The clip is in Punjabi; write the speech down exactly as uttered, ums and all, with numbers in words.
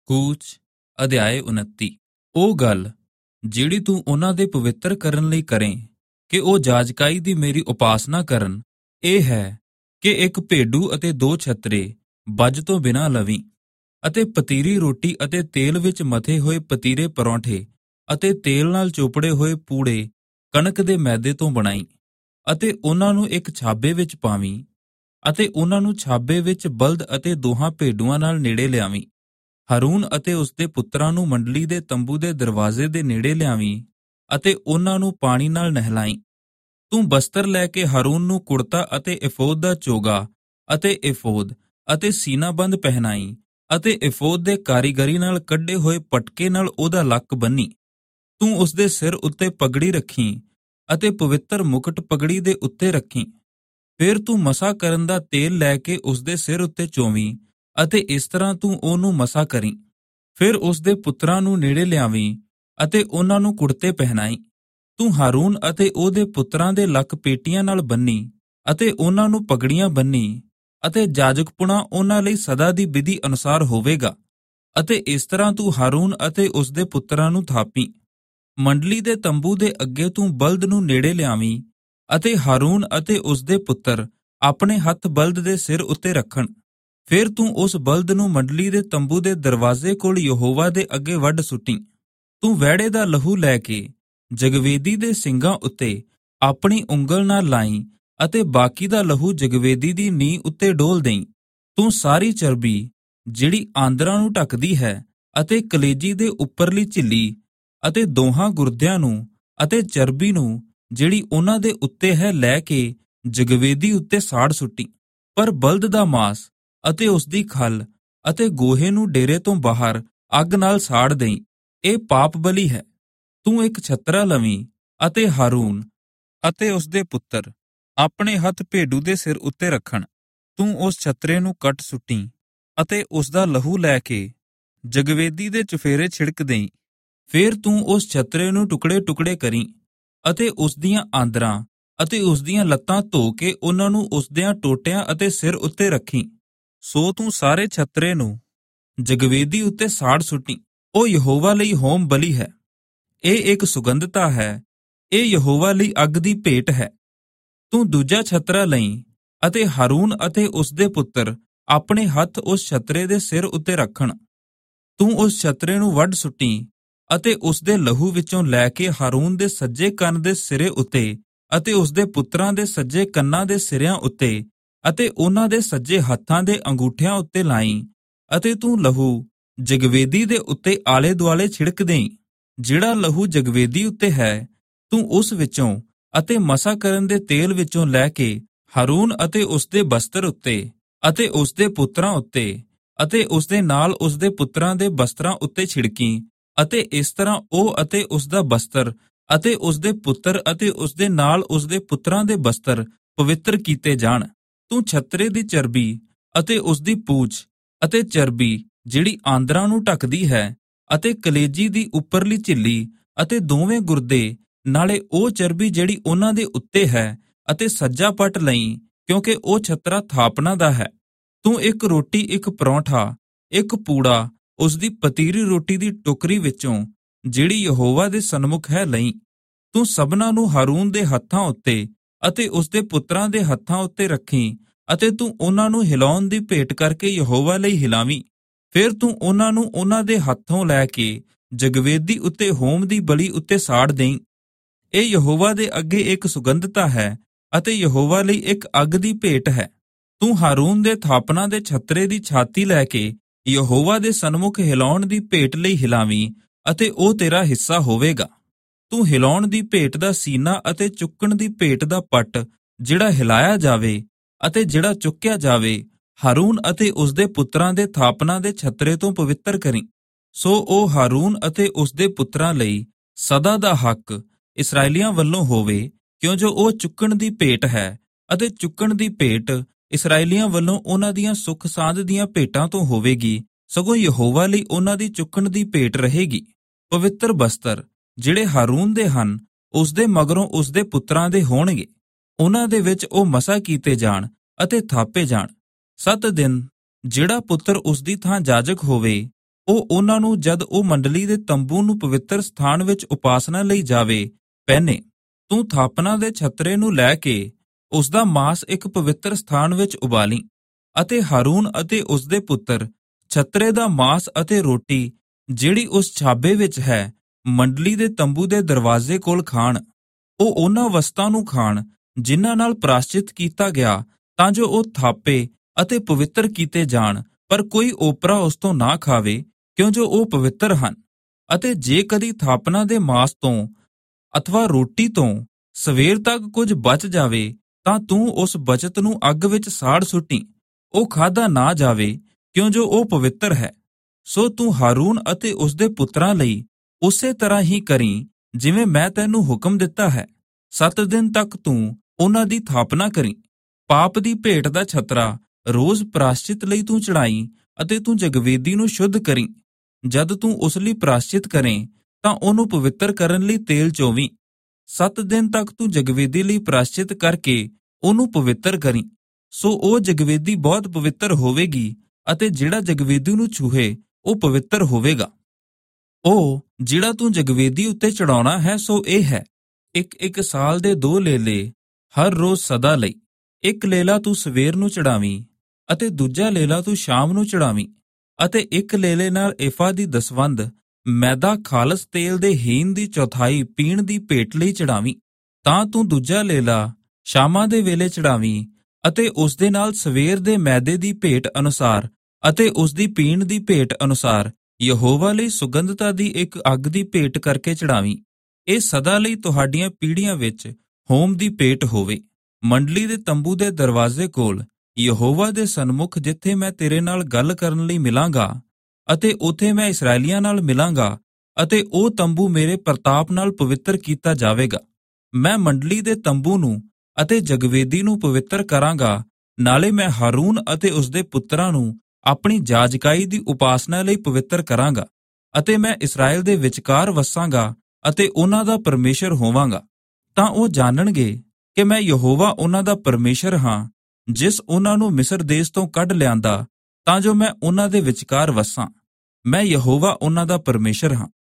ਕੂਚ ਅਧਿਆਇ ਉਨੱਤੀ। ਉਹ ਗੱਲ ਜਿਹੜੀ ਤੂੰ ਉਹਨਾਂ ਦੇ ਪਵਿੱਤਰ ਕਰਨ ਲਈ ਕਰੇ ਕਿ ਉਹ ਜਾਜਕਾਈ ਦੀ ਮੇਰੀ ਉਪਾਸਨਾ ਕਰਨ, ਇਹ ਹੈ ਕਿ ਇੱਕ ਭੇਡੂ ਅਤੇ ਦੋ ਛਤਰੇ ਬੱਜ ਤੋਂ ਬਿਨਾਂ ਲਵੀਂ, ਅਤੇ ਪਤੀਰੀ ਰੋਟੀ ਅਤੇ ਤੇਲ ਵਿੱਚ ਮਥੇ ਹੋਏ ਪਤੀਰੇ ਪਰੌਂਠੇ ਅਤੇ ਤੇਲ ਨਾਲ ਚੋਪੜੇ ਹੋਏ ਪੂੜੇ ਕਣਕ ਦੇ ਮੈਦੇ ਤੋਂ ਬਣਾਈ, ਅਤੇ ਉਹਨਾਂ ਨੂੰ ਇੱਕ ਛਾਬੇ ਵਿੱਚ ਪਾਵੀਂ, ਅਤੇ ਉਹਨਾਂ ਨੂੰ ਛਾਬੇ ਵਿੱਚ ਬਲਦ ਅਤੇ ਦੋਹਾਂ ਭੇਡੂਆਂ ਨਾਲ ਨੇੜੇ ਲਿਆਵੀਂ। ਹਾਰੂਨ ਅਤੇ ਉਸਦੇ ਪੁੱਤਰਾਂ ਨੂੰ ਮੰਡਲੀ ਦੇ ਤੰਬੂ ਦੇ ਦਰਵਾਜ਼ੇ ਦੇ ਨੇੜੇ ਲਿਆਵੀਂ ਅਤੇ ਉਹਨਾਂ ਨੂੰ ਪਾਣੀ ਨਾਲ ਨਹਿਲਾਈਂ। ਤੂੰ ਬਸਤਰ ਲੈ ਕੇ ਹਾਰੂਨ ਨੂੰ ਕੁੜਤਾ ਅਤੇ 에ਫੋਦ ਦਾ ਚੋਗਾ ਅਤੇ 에ਫੋਦ ਅਤੇ ਸੀਨਾਬੰਦ ਪਹਿਨਾਈ, ਅਤੇ 에ਫੋਦ ਦੇ ਕਾਰੀਗਰੀ ਨਾਲ ਕੱਢੇ ਹੋਏ ਪਟਕੇ ਨਾਲ ਉਹਦਾ ਲੱਕ ਬੰਨੀ। ਤੂੰ ਉਸਦੇ ਸਿਰ ਉੱਤੇ ਪਗੜੀ ਰੱਖੀਂ ਅਤੇ ਪਵਿੱਤਰ ਮੁਕਟ ਪਗੜੀ ਦੇ ਉੱਤੇ ਰੱਖੀਂ। ਫਿਰ ਤੂੰ ਮਸਾ ਕਰਨ ਦਾ ਤੇਲ ਲੈ ਕੇ ਉਸਦੇ ਸਿਰ ਉੱਤੇ ਚੋਵੀਂ, ਅਤੇ ਇਸ ਤਰ੍ਹਾਂ ਤੂੰ ਉਹਨੂੰ ਮਸਾ ਕਰੀਂ। ਫਿਰ ਉਸਦੇ ਪੁੱਤਰਾਂ ਨੂੰ ਨੇੜੇ ਲਿਆਵੀਂ ਅਤੇ ਉਹਨਾਂ ਨੂੰ ਕੁੜਤੇ ਪਹਿਨਾਈ। ਤੂੰ ਹਾਰੂਨ ਅਤੇ ਉਹਦੇ ਪੁੱਤਰਾਂ ਦੇ ਲੱਕ ਪੇਟੀਆਂ ਨਾਲ ਬੰਨੀ ਅਤੇ ਉਹਨਾਂ ਨੂੰ ਪਗੜੀਆਂ ਬੰਨੀ, ਅਤੇ ਜਾਜਕਪੁਣਾ ਉਹਨਾਂ ਲਈ ਸਦਾ ਦੀ ਵਿਧੀ ਅਨੁਸਾਰ ਹੋਵੇਗਾ। ਅਤੇ ਇਸ ਤਰ੍ਹਾਂ ਤੂੰ ਹਾਰੂਨ ਅਤੇ ਉਸਦੇ ਪੁੱਤਰਾਂ ਨੂੰ ਥਾਪੀਂ। ਮੰਡਲੀ ਦੇ ਤੰਬੂ ਦੇ ਅੱਗੇ ਤੂੰ ਬਲਦ ਨੂੰ ਨੇੜੇ ਲਿਆਵੀਂ, ਅਤੇ ਹਾਰੂਨ ਅਤੇ ਉਸਦੇ ਪੁੱਤਰ ਆਪਣੇ ਹੱਥ ਬਲਦ ਦੇ ਸਿਰ ਉੱਤੇ ਰੱਖਣ। ਫਿਰ ਤੂੰ ਉਸ ਬਲਦ ਨੂੰ ਮੰਡਲੀ ਦੇ ਤੰਬੂ ਦੇ ਦਰਵਾਜ਼ੇ ਕੋਲ ਯਹੋਵਾ ਦੇ ਅੱਗੇ ਵੱਢ ਸੁੱਟੀਂ। ਤੂੰ ਵਹਿੜੇ ਦਾ ਲਹੂ ਲੈ ਕੇ ਜਗਵੇਦੀ ਦੇ ਸਿੰਗਾਂ ਉੱਤੇ ਆਪਣੀ ਉਂਗਲ ਨਾਲ ਲਾਈਂ, ਅਤੇ ਬਾਕੀ ਦਾ ਲਹੂ ਜਗਵੇਦੀ ਦੀ ਨੀਂਹ ਉੱਤੇ ਡੋਲ ਦੇਈਂ। ਤੂੰ ਸਾਰੀ ਚਰਬੀ ਜਿਹੜੀ ਆਂਦਰਾਂ ਨੂੰ ਢੱਕਦੀ ਹੈ, ਅਤੇ ਕਲੇਜੀ ਦੇ ਉੱਪਰਲੀ ਝਿੱਲੀ ਅਤੇ ਦੋਹਾਂ ਗੁਰਦਿਆਂ ਨੂੰ, ਅਤੇ ਚਰਬੀ ਨੂੰ ਜਿਹੜੀ ਉਹਨਾਂ ਦੇ ਉੱਤੇ ਹੈ, ਲੈ ਕੇ ਜਗਵੇਦੀ ਉੱਤੇ ਸਾੜ ਸੁੱਟੀ। ਪਰ ਬਲਦ ਦਾ ਮਾਸ ਅਤੇ ਉਸਦੀ ਖੱਲ ਅਤੇ ਗੋਹੇ ਨੂੰ ਡੇਰੇ ਤੋਂ ਬਾਹਰ ਅੱਗ ਨਾਲ ਸਾੜ ਦੇਈਂ। ਇਹ ਪਾਪ ਬਲੀ ਹੈ। ਤੂੰ ਇੱਕ ਛਤਰਾ ਲਵੀਂ, ਅਤੇ ਹਾਰੂਨ ਅਤੇ ਉਸਦੇ ਪੁੱਤਰ ਆਪਣੇ ਹੱਥ ਭੇਡੂ ਦੇ ਸਿਰ ਉੱਤੇ ਰੱਖਣ। ਤੂੰ ਉਸ ਛਤਰੇ ਨੂੰ ਕੱਟ ਸੁੱਟੀਂ, ਅਤੇ ਉਸਦਾ ਲਹੂ ਲੈ ਕੇ ਜਗਵੇਦੀ ਦੇ ਚੁਫੇਰੇ ਛਿੜਕ ਦੇਈਂ। ਫਿਰ ਤੂੰ ਉਸ ਛਤਰੇ ਨੂੰ ਟੁਕੜੇ ਟੁਕੜੇ ਕਰੀਂ, ਅਤੇ ਉਸਦੀਆਂ ਆਂਦਰਾਂ ਅਤੇ ਉਸਦੀਆਂ ਲੱਤਾਂ ਧੋ ਕੇ ਉਹਨਾਂ ਨੂੰ ਉਸਦਿਆਂ ਟੋਟਿਆਂ ਅਤੇ ਸਿਰ ਉੱਤੇ ਰੱਖੀਂ। ਸੋ ਤੂੰ ਸਾਰੇ ਛਤਰੇ ਨੂੰ ਜਗਵੇਦੀ ਉੱਤੇ ਸਾੜ ਸੁੱਟੀ। ਉਹ ਯਹੋਵਾ ਲਈ ਹੋਮ ਬਲੀ ਹੈ। ਇਹ ਇੱਕ ਸੁਗੰਧਤਾ ਹੈ। ਇਹ ਯਹੋਵਾ ਲਈ ਅੱਗ ਦੀ ਭੇਟ ਹੈ। ਤੂੰ ਦੂਜਾ ਛਤਰਾ ਲਈ, ਅਤੇ ਹਾਰੂਨ ਅਤੇ ਉਸਦੇ ਪੁੱਤਰ ਆਪਣੇ ਹੱਥ ਉਸ ਛਤਰੇ ਦੇ ਸਿਰ ਉੱਤੇ ਰੱਖਣ। ਤੂੰ ਉਸ ਛਤਰੇ ਨੂੰ ਵੱਢ ਸੁੱਟੀ, ਅਤੇ ਉਸਦੇ ਲਹੂ ਵਿੱਚੋਂ ਲੈ ਕੇ ਹਾਰੂਨ ਦੇ ਸੱਜੇ ਕੰਨ ਦੇ ਸਿਰੇ ਉੱਤੇ, ਅਤੇ ਉਸਦੇ ਪੁੱਤਰਾਂ ਦੇ ਸੱਜੇ ਕੰਨਾਂ ਦੇ ਸਿਰਿਆਂ ਉੱਤੇ, ਅਤੇ ਉਹਨਾਂ ਦੇ ਸੱਜੇ ਹੱਥਾਂ ਦੇ ਅੰਗੂਠਿਆਂ ਉੱਤੇ ਲਾਈਂ, ਅਤੇ ਤੂੰ ਲਹੂ ਜਗਵੇਦੀ ਦੇ ਉੱਤੇ ਆਲੇ ਦੁਆਲੇ ਛਿੜਕ ਦੇਈਂ। ਜਿਹੜਾ ਲਹੂ ਜਗਵੇਦੀ ਉੱਤੇ ਹੈ, ਤੂੰ ਉਸ ਵਿੱਚੋਂ ਅਤੇ ਮਸਾ ਕਰਨ ਦੇ ਤੇਲ ਵਿੱਚੋਂ ਲੈ ਕੇ ਹਾਰੂਨ ਅਤੇ ਉਸਦੇ ਬਸਤਰ ਉੱਤੇ, ਅਤੇ ਉਸਦੇ ਪੁੱਤਰਾਂ ਉੱਤੇ, ਅਤੇ ਉਸਦੇ ਨਾਲ ਉਸਦੇ ਪੁੱਤਰਾਂ ਦੇ ਬਸਤਰਾਂ ਉੱਤੇ ਛਿੜਕੀ। ਅਤੇ ਇਸ ਤਰ੍ਹਾਂ ਉਹ ਅਤੇ ਉਸਦਾ ਬਸਤਰ ਅਤੇ ਉਸਦੇ ਪੁੱਤਰ ਅਤੇ ਉਸਦੇ ਨਾਲ ਉਸਦੇ ਪੁੱਤਰਾਂ ਦੇ ਬਸਤਰ ਪਵਿੱਤਰ ਕੀਤੇ ਜਾਣ। ਤੂੰ ਛਤਰੇ ਦੀ ਚਰਬੀ ਅਤੇ ਉਸਦੀ ਪੂਛ ਅਤੇ ਚਰਬੀ ਜਿਹੜੀ ਆਂਦਰਾਂ ਨੂੰ ਢੱਕਦੀ ਹੈ, ਅਤੇ ਕਲੇਜੀ ਦੀ ਉੱਪਰਲੀ ਝਿੱਲੀ ਅਤੇ ਦੋਵੇਂ ਗੁਰਦੇ, ਨਾਲੇ ਉਹ ਚਰਬੀ ਜਿਹੜੀ ਉਹਨਾਂ ਦੇ ਉੱਤੇ ਹੈ, ਅਤੇ ਸੱਜਾ ਪੱਟ ਲਈ, ਕਿਉਂਕਿ ਉਹ ਛਤਰਾ ਥਾਪਨਾ ਦਾ ਹੈ। ਤੂੰ ਇੱਕ ਰੋਟੀ, ਇੱਕ ਪਰੌਂਠਾ, ਇੱਕ ਪੂੜਾ ਉਸਦੀ ਪਤੀਰੀ ਰੋਟੀ ਦੀ ਟੋਕਰੀ ਵਿੱਚੋਂ ਜਿਹੜੀ ਯਹੋਵਾ ਦੇ ਸਨਮੁਖ ਹੈ ਲਈ। ਤੂੰ ਸਭਨਾਂ ਨੂੰ ਹਾਰੂਨ ਦੇ ਹੱਥਾਂ ਉੱਤੇ ਅਤੇ ਉਸਦੇ ਪੁੱਤਰਾਂ ਦੇ ਹੱਥਾਂ ਉੱਤੇ ਰੱਖੀਂ, ਅਤੇ ਤੂੰ ਉਹਨਾਂ ਨੂੰ ਹਿਲਾਉਣ ਦੀ ਭੇਟ ਕਰਕੇ ਯਹੋਵਾ ਲਈ ਹਿਲਾਵੀਂ। ਫਿਰ ਤੂੰ ਉਹਨਾਂ ਨੂੰ ਉਹਨਾਂ ਦੇ ਹੱਥੋਂ ਲੈ ਕੇ ਜਗਵੇਦੀ ਉੱਤੇ ਹੋਮ ਦੀ ਬਲੀ ਉੱਤੇ ਸਾੜ ਦੇਈਂ। ਇਹ ਯਹੋਵਾ ਦੇ ਅੱਗੇ ਇੱਕ ਸੁਗੰਧਤਾ ਹੈ, ਅਤੇ ਯਹੋਵਾ ਲਈ ਇੱਕ ਅੱਗ ਦੀ ਭੇਟ ਹੈ। ਤੂੰ ਹਾਰੂਨ ਦੇ ਥਾਪਨਾ ਦੇ ਛਤਰੇ ਦੀ ਛਾਤੀ ਲੈ ਕੇ ਯਹੋਵਾ ਦੇ ਸਨਮੁਖ ਹਿਲਾਉਣ ਦੀ ਭੇਟ ਲਈ ਹਿਲਾਵੀਂ, ਅਤੇ ਉਹ ਤੇਰਾ ਹਿੱਸਾ ਹੋਵੇਗਾ। ਤੂੰ ਹਿਲਾਉਣ ਦੀ ਭੇਟ ਦਾ ਸੀਨਾ ਅਤੇ ਚੁੱਕਣ ਦੀ ਭੇਟ ਦਾ ਪੱਟ ਜਿਹੜਾ ਹਿਲਾਇਆ ਜਾਵੇ ਅਤੇ ਜਿਹੜਾ ਚੁੱਕਿਆ ਜਾਵੇ, ਹਾਰੂਨ ਅਤੇ ਉਸਦੇ ਪੁੱਤਰਾਂ ਦੇ ਥਾਪਨਾ ਦੇ ਛਤਰੇ ਤੋਂ ਪਵਿੱਤਰ ਕਰੀਂ। ਸੋ ਉਹ ਹਾਰੂਨ ਅਤੇ ਉਸਦੇ ਪੁੱਤਰਾਂ ਲਈ ਸਦਾ ਦਾ ਹੱਕ ਇਸਰਾਏਲੀਆਂ ਵੱਲੋਂ ਹੋਵੇ, ਕਿਉਂ ਜੋ ਉਹ ਚੁੱਕਣ ਦੀ ਭੇਟ ਹੈ, ਅਤੇ ਚੁੱਕਣ ਦੀ ਭੇਟ ਇਸਰਾਏਲੀਆਂ ਵੱਲੋਂ ਉਹਨਾਂ ਦੀਆਂ ਸੁੱਖ ਸਾਂਦ ਦੀਆਂ ਭੇਟਾਂ ਤੋਂ ਹੋਵੇਗੀ, ਸਗੋਂ ਯਹੋਵਾ ਲਈ ਉਹਨਾਂ ਦੀ ਚੁੱਕਣ ਦੀ ਭੇਟ ਰਹੇਗੀ। ਪਵਿੱਤਰ ਬਸਤਰ ਜਿਹੜੇ ਹਾਰੂਨ ਦੇ ਹਨ, ਉਸਦੇ ਮਗਰੋਂ ਉਸਦੇ ਪੁੱਤਰਾਂ ਦੇ ਹੋਣਗੇ। ਉਹਨਾਂ ਦੇ ਵਿੱਚ ਉਹ ਮਸਾ ਕੀਤੇ ਜਾਣ ਅਤੇ ਥਾਪੇ ਜਾਣ। ਸੱਤ ਦਿਨ ਜਿਹੜਾ ਪੁੱਤਰ ਉਸਦੀ ਥਾਂ ਜਾਜਕ ਹੋਵੇ, ਉਹ ਉਹਨਾਂ ਨੂੰ ਜਦ ਉਹ ਮੰਡਲੀ ਦੇ ਤੰਬੂ ਨੂੰ ਪਵਿੱਤਰ ਸਥਾਨ ਵਿੱਚ ਉਪਾਸਨਾ ਲਈ ਜਾਵੇ ਪਹਿਨੇ। ਤੂੰ ਥਾਪਨਾ ਦੇ ਛਤਰੇ ਨੂੰ ਲੈ ਕੇ ਉਸ ਦਾ ਮਾਂਸ ਇੱਕ ਪਵਿੱਤਰ ਸਥਾਨ ਵਿੱਚ ਉਬਾਲੀ, ਅਤੇ ਹਾਰੂਨ ਅਤੇ ਉਸ ਦੇ ਪੁੱਤਰ ਛਤਰੇ ਦਾ ਮਾਂਸ ਅਤੇ ਰੋਟੀ ਜਿਹੜੀ ਉਸ ਛਾਬੇ ਵਿੱਚ ਹੈ ਮੰਡਲੀ ਦੇ ਤੰਬੂ ਦੇ ਦਰਵਾਜ਼ੇ ਕੋਲ ਖਾਣ। ਉਹ ਉਹਨਾਂ ਵਸਤਾਂ ਨੂੰ ਖਾਣ ਜਿਨ੍ਹਾਂ ਨਾਲ ਪ੍ਰਾਸ਼ਚਿਤ ਕੀਤਾ ਗਿਆ, ਤਾਂ ਜੋ ਉਹ ਥਾਪੇ ਅਤੇ ਪਵਿੱਤਰ ਕੀਤੇ ਜਾਣ, ਪਰ ਕੋਈ ਓਪਰਾ ਉਸ ਤੋਂ ਨਾ ਖਾਵੇ, ਕਿਉਂ ਜੋ ਉਹ ਪਵਿੱਤਰ ਹਨ। ਅਤੇ ਜੇ ਕਦੀ ਥਾਪਨਾ ਦੇ ਮਾਂਸ ਤੋਂ ਅਥਵਾ ਰੋਟੀ ਤੋਂ ਸਵੇਰ ਤੱਕ ਕੁਝ ਬਚ ਜਾਵੇ, ਤਾਂ ਤੂੰ ਉਸ ਬਚਤ ਨੂੰ ਅੱਗ ਵਿੱਚ ਸਾੜ ਸੁੱਟੀ, ਉਹ ਖਾਧਾ ਨਾ ਜਾਵੇ, ਕਿਉਂ ਜੋ ਉਹ ਪਵਿੱਤਰ ਹੈ। ਸੋ ਤੂੰ ਹਾਰੂਨ ਅਤੇ ਉਸ ਦੇ ਪੁੱਤਰਾਂ ਲਈ ਉਸੇ ਤਰ੍ਹਾਂ ਹੀ ਕਰੀਂ ਜਿਵੇਂ ਮੈਂ ਤੈਨੂੰ ਹੁਕਮ ਦਿੱਤਾ ਹੈ। ਸੱਤ ਦਿਨ ਤੱਕ ਤੂੰ ਉਹਨਾਂ ਦੀ ਥਾਪਨਾ ਕਰੀਂ। ਪਾਪ ਦੀ ਭੇਟ ਦਾ ਛਤਰਾ ਰੋਜ਼ ਪ੍ਰਾਸ਼ਚਿਤ ਲਈ ਤੂੰ ਚੜਾਈ, ਅਤੇ ਤੂੰ ਜਗਵੇਦੀ ਨੂੰ ਸ਼ੁੱਧ ਕਰੀਂ। ਜਦ ਤੂੰ ਉਸ ਲਈ ਪ੍ਰਾਸ਼ਚਿਤ ਕਰੇ ਤਾਂ ਉਹਨੂੰ ਪਵਿੱਤਰ ਕਰਨ ਲਈ ਤੇਲ ਚੋਵੀਂ। ਸੱਤ ਦਿਨ ਤੱਕ ਤੂੰ ਜਗਵੇਦੀ ਲਈ ਪ੍ਰਾਸ਼ਚਿਤ ਕਰਕੇ ਉਹਨੂੰ ਪਵਿੱਤਰ ਕਰੀਂ। ਸੋ ਉਹ ਜਗਵੇਦੀ ਬਹੁਤ ਪਵਿੱਤਰ ਹੋਵੇਗੀ, ਅਤੇ ਜਿਹੜਾ ਜਗਵੇਦੀ ਨੂੰ ਛੂਹੇ ਉਹ ਪਵਿੱਤਰ ਹੋਵੇਗਾ। ਉਹ ਜਿਹੜਾ ਤੂੰ ਜਗਵੇਦੀ ਉੱਤੇ ਚੜਾਉਣਾ ਹੈ ਸੋ ਇਹ ਹੈ, ਇੱਕ ਇੱਕ ਸਾਲ ਦੇ ਦੋ ਲੇਲੇ ਹਰ ਰੋਜ਼ ਸਦਾ ਲਈ। ਇੱਕ ਲੇਲਾ ਤੂੰ ਸਵੇਰ ਨੂੰ ਚੜਾਵੀਂ, ਅਤੇ ਦੂਜਾ ਲੇਲਾ ਤੂੰ ਸ਼ਾਮ ਨੂੰ ਚੜਾਵੀਂ। ਅਤੇ ਇੱਕ ਲੇਲੇ ਨਾਲ ਏਫਾ ਦੀ ਦਸਵੰਧ ਮੈਦਾ ਖਾਲਸ ਤੇਲ ਦੇ ਹੀਨ ਦੀ ਚੌਥਾਈ ਪੀਣ ਦੀ ਭੇਟ ਲਈ ਚੜਾਵੀਂ। ਤਾਂ ਤੂੰ ਦੂਜਾ ਲੇਲਾ ਸ਼ਾਮਾਂ ਦੇ ਵੇਲੇ ਚੜਾਵੀਂ, ਅਤੇ ਉਸ ਦੇ ਨਾਲ ਸਵੇਰ ਦੇ ਮੈਦੇ ਦੀ ਭੇਟ ਅਨੁਸਾਰ ਅਤੇ ਉਸ ਦੀ ਪੀਣ ਦੀ ਭੇਟ ਅਨੁਸਾਰ ਯਹੋਵਾ ਲਈ ਸੁਗੰਧਤਾ ਦੀ ਇੱਕ ਅੱਗ ਦੀ ਭੇਟ ਕਰਕੇ ਚੜਾਵੀਂ। ਇਹ ਸਦਾ ਲਈ ਤੁਹਾਡੀਆਂ ਪੀੜ੍ਹੀਆਂ ਵਿੱਚ ਹੋਮ ਦੀ ਭੇਟ ਹੋਵੇ। ਮੰਡਲੀ ਦੇ ਤੰਬੂ ਦੇ ਦਰਵਾਜ਼ੇ ਕੋਲ ਯਹੋਵਾ ਦੇ ਸਨਮੁਖ, ਜਿੱਥੇ ਮੈਂ ਤੇਰੇ ਨਾਲ ਗੱਲ ਕਰਨ ਲਈ ਮਿਲਾਂਗਾ, ਅਤੇ ਉੱਥੇ ਮੈਂ ਇਸਰਾਏਲੀਆਂ ਨਾਲ ਮਿਲਾਂਗਾ, ਅਤੇ ਉਹ ਤੰਬੂ ਮੇਰੇ ਪ੍ਰਤਾਪ ਨਾਲ ਪਵਿੱਤਰ ਕੀਤਾ ਜਾਵੇਗਾ। ਮੈਂ ਮੰਡਲੀ ਦੇ ਤੰਬੂ ਨੂੰ ਅਤੇ ਜਗਵੇਦੀ ਨੂੰ ਪਵਿੱਤਰ ਕਰਾਂਗਾ, ਨਾਲੇ ਮੈਂ ਹਾਰੂਨ ਅਤੇ ਉਸ ਦੇ ਪੁੱਤਰਾਂ ਨੂੰ ਆਪਣੀ ਜਾਜਕਾਈ ਦੀ ਉਪਾਸਨਾ ਲਈ ਪਵਿੱਤਰ ਕਰਾਂਗਾ, ਅਤੇ ਮੈਂ ਇਸਰਾਏਲ ਦੇ ਵਿਚਕਾਰ ਵਸਾਂਗਾ ਅਤੇ ਉਹਨਾਂ ਦਾ ਪਰਮੇਸ਼ਰ ਹੋਵਾਂਗਾ। ਤਾਂ ਉਹ ਜਾਣਨਗੇ ਕਿ ਮੈਂ ਯਹੋਵਾ ਉਹਨਾਂ ਦਾ ਪਰਮੇਸ਼ਰ ਹਾਂ, ਜਿਸ ਉਹਨਾਂ ਨੂੰ ਮਿਸਰ ਦੇਸ਼ ਤੋਂ ਕੱਢ ਲਿਆਂਦਾ, ਤਾਂ ਜੋ ਮੈਂ ਉਹਨਾਂ ਦੇ ਵਿਚਕਾਰ ਵਸਾਂ। ਮੈਂ ਯਹੋਵਾ ਉਹਨਾਂ ਦਾ ਪਰਮੇਸ਼ਰ ਹਾਂ।